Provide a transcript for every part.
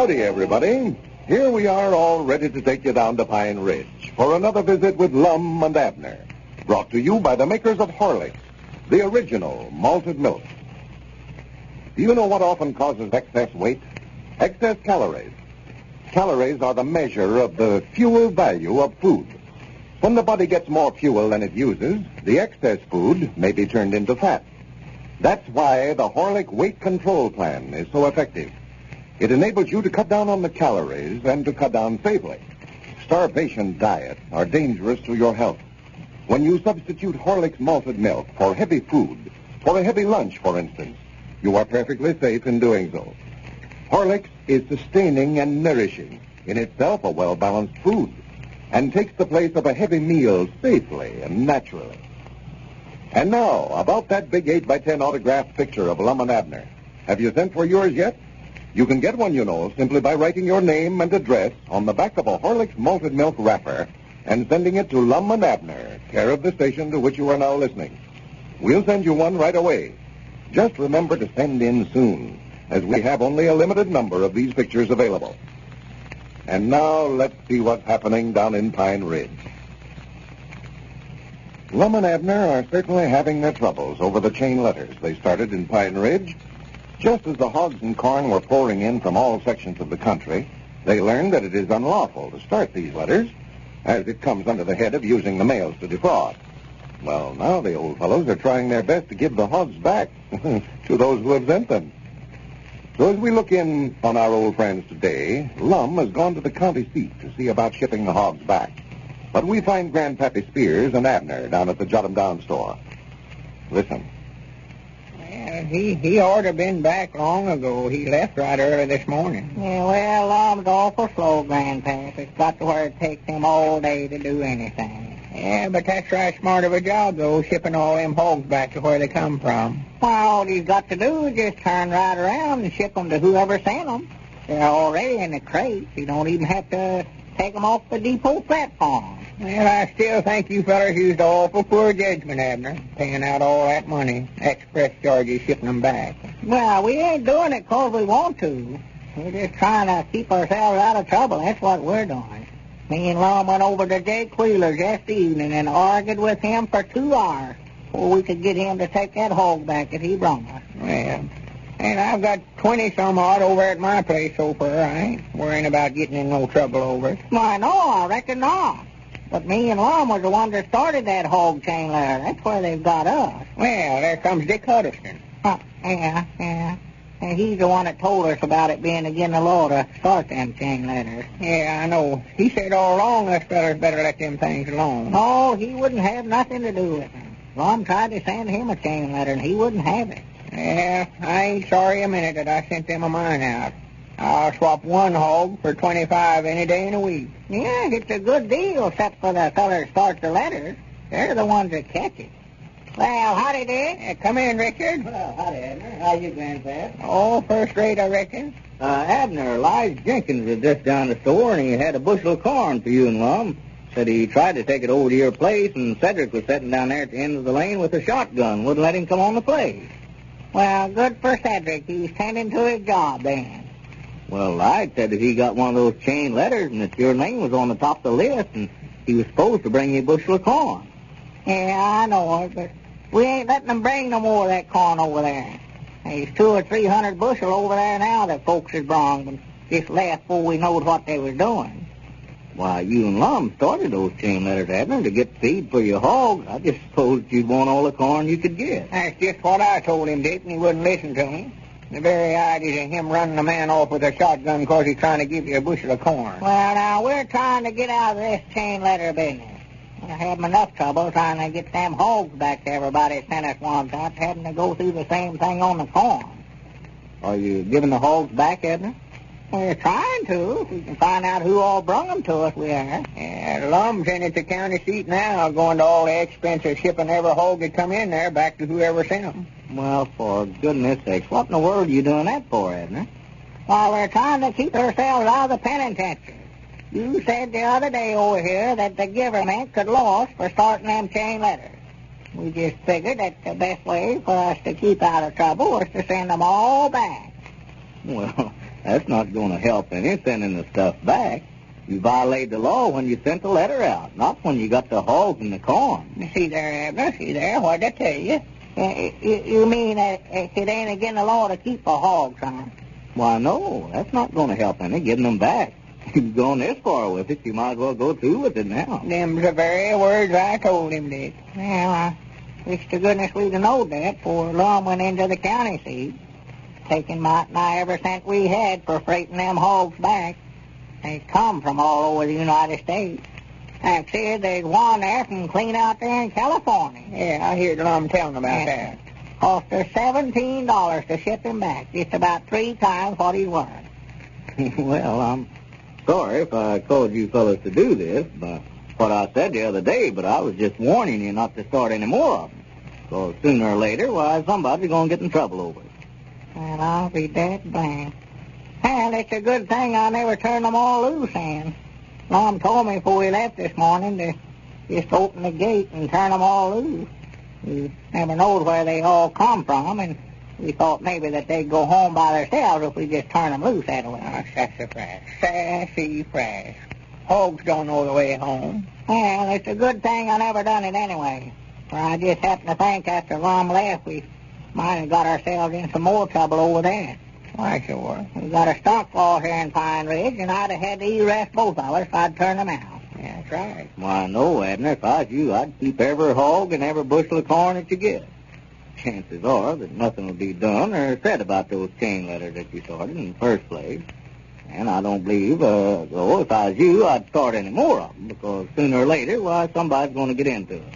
Howdy, everybody. Here we are all ready to take you down to Pine Ridge for another visit with Lum and Abner. Brought to you by the makers of Horlicks, the original malted milk. Do you know what often causes excess weight? Excess calories. Calories are the measure of the fuel value of food. When the body gets more fuel than it uses, the excess food may be turned into fat. That's why the Horlick Weight Control Plan is so effective. It enables you to cut down on the calories and to cut down safely. Starvation diets are dangerous to your health. When you substitute Horlick's malted milk for heavy food, for a heavy lunch, for instance, you are perfectly safe in doing so. Horlicks is sustaining and nourishing, in itself a well-balanced food, and takes the place of a heavy meal safely and naturally. And now, about that big 8x10 autographed picture of Lum and Abner. Have you sent for yours yet? You can get one, you know, simply by writing your name and address on the back of a Horlick's malted milk wrapper and sending it to Lum and Abner, care of the station to which you are now listening. We'll send you one right away. Just remember to send in soon, as we have only a limited number of these pictures available. And now let's see what's happening down in Pine Ridge. Lum and Abner are certainly having their troubles over the chain letters they started in Pine Ridge. Just as the hogs and corn were pouring in from all sections of the country, they learned that it is unlawful to start these letters, as it comes under the head of using the mails to defraud. Well, now the old fellows are trying their best to give the hogs back to those who have sent them. So as we look in on our old friends today, Lum has gone to the county seat to see about shipping the hogs back. But we find Grandpappy Spears and Abner down at the Jot 'em Down store. Listen. Well, he ought to been back long ago. He left right early this morning. Yeah, well, Lum's awful slow, Grandpap. It's got to where it takes him all day to do anything. Yeah, but that's right smart of a job, though, shipping all them hogs back to where they come from. Why, all he's got to do is just turn right around and ship them to whoever sent them. They're already in the crates. He don't even have to take them off the depot platform. Well, I still think you fellers used awful poor judgment, Abner, paying out all that money, express charges, shipping them back. Well, we ain't doing it 'cause we want to. We're just trying to keep ourselves out of trouble. That's what we're doing. Me and Lum went over to Jake Wheeler's yesterday evening and argued with him for 2 hours before we could get him to take that hog back that he brought us. Well, and I've got 20-some odd over at my place so far. I ain't worrying about getting in no trouble over it. Why, no, I reckon not. But me and Lum was the ones that started that hog chain letter. That's where they've got us. Well, there comes Dick Huddleston. Yeah. And he's the one that told us about it being against the law to start them chain letters. Yeah, I know. He said all along us fellas better let them things alone. No, he wouldn't have nothing to do with it. Lum tried to send him a chain letter, and he wouldn't have it. Yeah, I ain't sorry a minute that I sent them of mine out. I'll swap one hog for 25 any day in a week. Yeah, it's a good deal, except for the feller that starts the letters. They're the ones that catch it. Well, howdy, Dick. Come in, Richard. Well, howdy, Abner. How you, Grandpa? Oh, first rate, I reckon. Abner, Lige Jenkins was just down the store, and he had a bushel of corn for you and Lum. Said he tried to take it over to your place, and Cedric was sitting down there at the end of the lane with a shotgun. Wouldn't let him come on the place. Well, good for Cedric. He's tending to his job, then. Well, Lige said that he got one of those chain letters, and that your name was on the top of the list, and he was supposed to bring you a bushel of corn. Yeah, I know it, but we ain't letting them bring no more of that corn over there. There's 200 or 300 bushel over there now that folks has brought, but just left before we knowed what they was doing. Why, you and Lum started those chain letters, Abner, to get feed for your hogs. I just supposed you'd want all the corn you could get. That's just what I told him, Dick, and he wouldn't listen to me. The very idea of him running a man off with a shotgun because he's trying to give you a bushel of corn. Well, now, we're trying to get out of this chain letter business. I had enough trouble trying to get them hogs back to everybody that sent us one time, having to go through the same thing on the corn. Are you giving the hogs back, Abner? We're trying to. If we can find out who all brung them to us, we are. Yeah, Lum's in at the county seat now, going to all the expense of shipping every hog that come in there back to whoever sent them. Well, for goodness sakes, what in the world are you doing that for, Abner? Well, we're trying to keep ourselves out of the penitentiary. You said the other day over here that the government could loss for starting them chain letters. We just figured that the best way for us to keep out of trouble was to send them all back. Well, That's not going to help any sending the stuff back. You violated the law when you sent the letter out, not when you got the hogs and the corn. See there, Abner, see there, what'd I tell you? You mean it ain't against the law to keep a hog, son? Why, no, that's not going to help any, getting them back. You've gone this far with it, you might as well go through with it now. Them's the very words I told him, Dick. Well, I wish to goodness we'd have known that before Lum went into the county seat, taking might nigh every cent we had for freighting them hogs back. They come from all over the United States. I said there's one there from clean out there in California. Yeah, I heard Lum telling about that. Cost us $17 to ship him back. It's about 3 times what he's worth. Well, I'm sorry if I caused you fellas to do this, but what I said the other day, but I was just warning you not to start any more of them. Because sooner or later, why, somebody's going to get in trouble over it. Well, I'll be dead blamed. Well, it's a good thing I never turned them all loose, Ann. Mom told me before we left this morning to just open the gate and turn them all loose. You never knowed where they all come from, and we thought maybe that they'd go home by themselves if we just turn them loose that way. Oh, sassy fresh. Hogs don't know the way home. Well, it's a good thing I never done it anyway. For I just happened to think after Lum left we might have got ourselves in some more trouble over there. Why, sure. We got a stock fall here in Pine Ridge, and I'd have had to arrest both of us if I'd turned them out. Yeah, that's right. Why, no, Abner, if I was you, I'd keep every hog and every bushel of corn that you get. Chances are that nothing will be done or said about those chain letters that you started in the first place. And I don't believe, though, if I was you, I'd start any more of them, because sooner or later, why, somebody's going to get into it.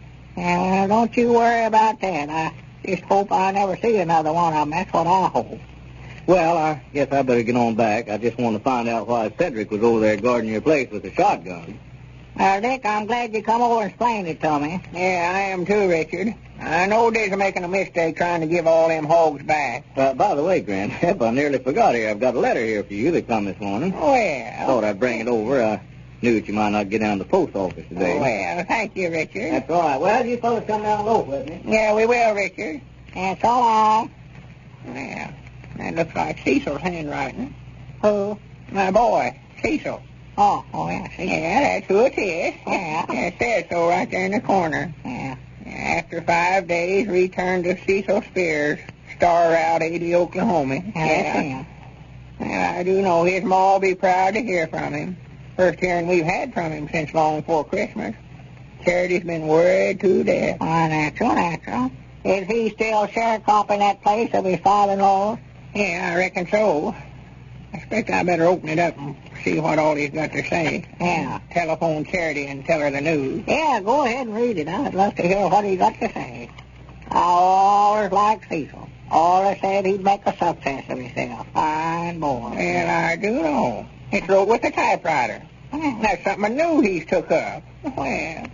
Yeah, don't you worry about that. I just hope I never see another one of them. That's what I hope. Well, I guess I better get on back. I just want to find out why Cedric was over there guarding your place with a shotgun. Dick, I'm glad you come over and explained it to me. Yeah, I am too, Richard. I know Dick's making a mistake trying to give all them hogs back. By the way, Granddad, I nearly forgot here. I've got a letter here for you that come this morning. Well. Thought I'd bring it over. I knew that you might not get down to the post office today. Well, thank you, Richard. That's all right. Well, you fellas come down low with me. Yeah, we will, Richard. And so long. Well, that looks like Cecil's handwriting. Who? My boy, Cecil. Oh, yeah, Cecil. Yeah, that's who it is. Yeah. It says so right there in the corner. Yeah. After 5 days, return to Cecil Spears, Star Route 80, Oklahoma. Yeah. Well, I do know his ma will be proud to hear from him. First hearing we've had from him since long before Christmas. Charity's been worried to death. Why, natural. Is he still sharecropping that place of his father-in-law's? Yeah, I reckon so. I expect I better open it up and see what all he's got to say. Yeah. Telephone Charity and tell her the news. Yeah, go ahead and read it. I'd love to hear what he got to say. I always liked Cecil. Always said he'd make a success of himself. Fine boy. Well, I do know. It's wrote with a typewriter. That's something new he's took up. Well,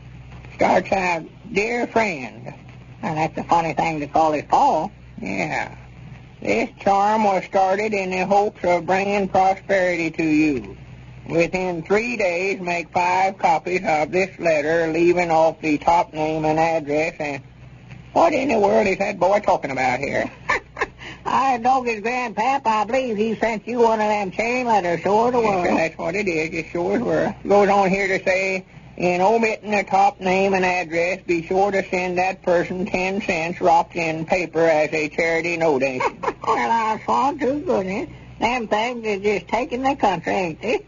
starts out, dear friend. And that's a funny thing to call his Paul. Yeah. This charm was started in the hopes of bringing prosperity to you. Within 3 days, make 5 copies of this letter, leaving off the top name and address. And what in the world is that boy talking about here? I know his grandpap. I believe he sent you one of them chain letters, sure to Yes, were. sir, that's what it is. It sure were. Goes on here to say, in omitting the top name and address, be sure to send that person 10 cents wrapped in paper as a charity donation. Well, I swan to goodness. Them things is just taking the country, ain't they?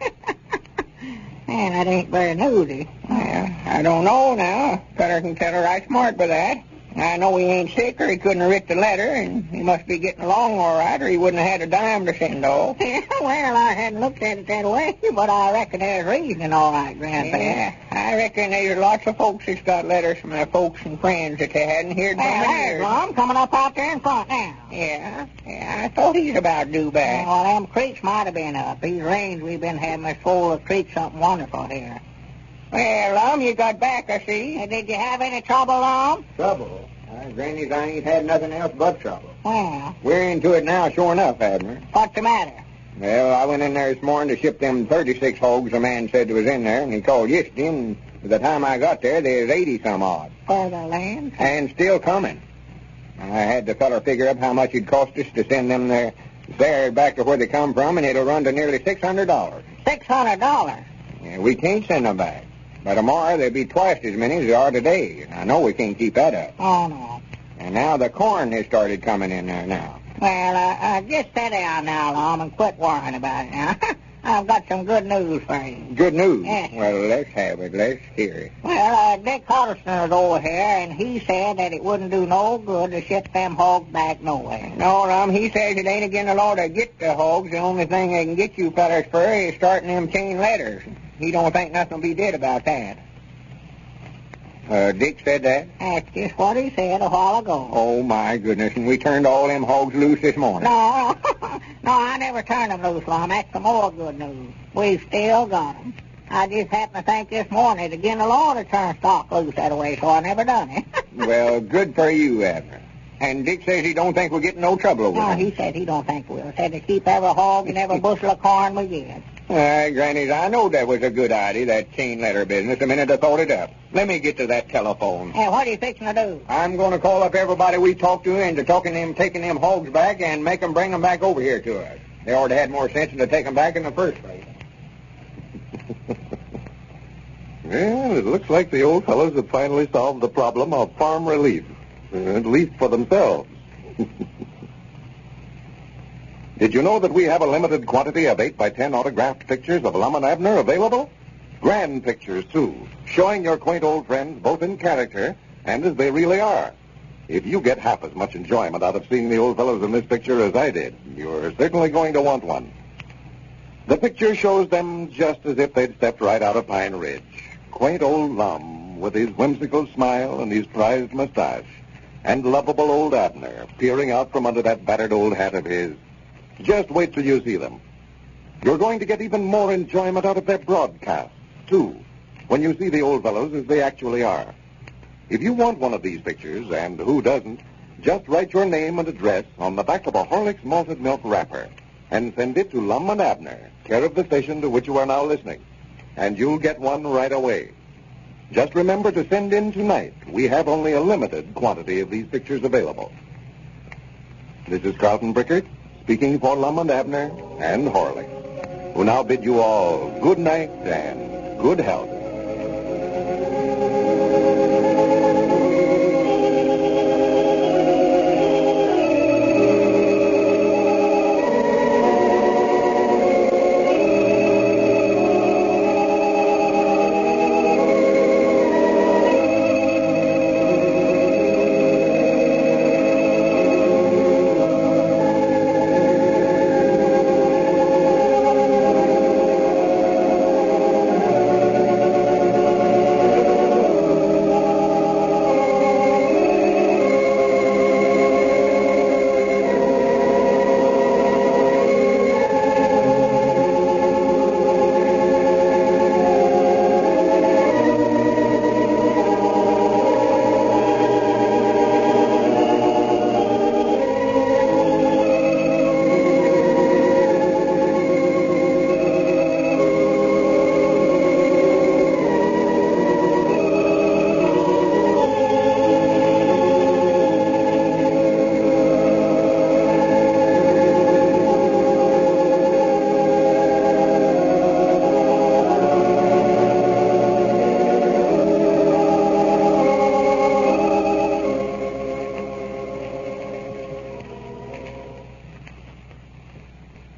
Man, that ain't very newsy. Well, I don't know now. Feller can tell her right smart by that. I know he ain't sick or he couldn't have writ the letter, and he must be getting along all right or he wouldn't have had a dime to send off. Well, I hadn't looked at it that way, but I reckon there's reasoning all right, Grandpa. Yeah, I reckon there's lots of folks that's got letters from their folks and friends that they hadn't heard from in There's years. one coming up out there in front now. Yeah, I thought he's about due back. Well, them creeks might have been up. These rains we've been having is full of creeks, something wonderful here. Well, you got back, I see. Did you have any trouble, Lum? Trouble? Granny's, I ain't had nothing else but trouble. Well, We're into it now, sure enough, Abner. what's the matter? Well, I went in there this morning to ship them 36 hogs a man said was in there, and he called yesterday, and by the time I got there, there's 80-some odd. For the land? And still coming. I had the feller figure up how much it'd cost us to send them there They're back to where they come from, and it'll run to nearly $600. $600? Yeah, we can't send them back. By tomorrow, there'll be twice as many as there are today. And I know we can't keep that up. Oh, no. And now the corn has started coming in there now. Well, just sit down now, Lum, and quit worrying about it now. I've got some good news for you. Good news? Yes. Well, let's have it. Let's hear it. Well, Dick Huddleston is over here, and he said that it wouldn't do no good to ship them hogs back nowhere. No, Lum, he says it ain't again the law to get the hogs. The only thing they can get you fellers for is starting them chain letters. He don't think nothing will be did about that. Dick said that? That's just what he said a while ago. Oh, my goodness. And we turned all them hogs loose this morning. No, no, I never turned them loose, Lum. That's some more good news. We've still got them. I just happened to think this morning to get the law to turn stock loose that way, so I never done it. Well, good for you, Abner. And Dick says he don't think we'll get in no trouble over No, it. he said he don't think we'll. Said to keep every hog and every bushel of corn we get. Grannies, I know that was a good idea, that chain letter business, the minute I thought it up. Let me get to that telephone. Hey, what are you fixing to do? I'm going to call up everybody we talked to into taking them hogs back and make them bring them back over here to us. They ought to had more sense than to take them back in the first place. Well, it looks like the old fellows have finally solved the problem of farm relief, at least for themselves. Did you know that we have a limited quantity of 8x10 autographed pictures of Lum and Abner available? Grand pictures, too, showing your quaint old friends both in character and as they really are. If you get half as much enjoyment out of seeing the old fellows in this picture as I did, you're certainly going to want one. The picture shows them just as if they'd stepped right out of Pine Ridge. Quaint old Lum with his whimsical smile and his prized mustache, and lovable old Abner peering out from under that battered old hat of his. Just wait till you see them. You're going to get even more enjoyment out of their broadcast, too, when you see the old fellows as they actually are. If you want one of these pictures, and who doesn't, just write your name and address on the back of a Horlicks malted milk wrapper and send it to Lum and Abner, care of the station to which you are now listening, and you'll get one right away. Just remember to send in tonight. We have only a limited quantity of these pictures available. This is Carlton Brickert, speaking for Lum and Abner and Horlicks, who now bid you all good night and good health.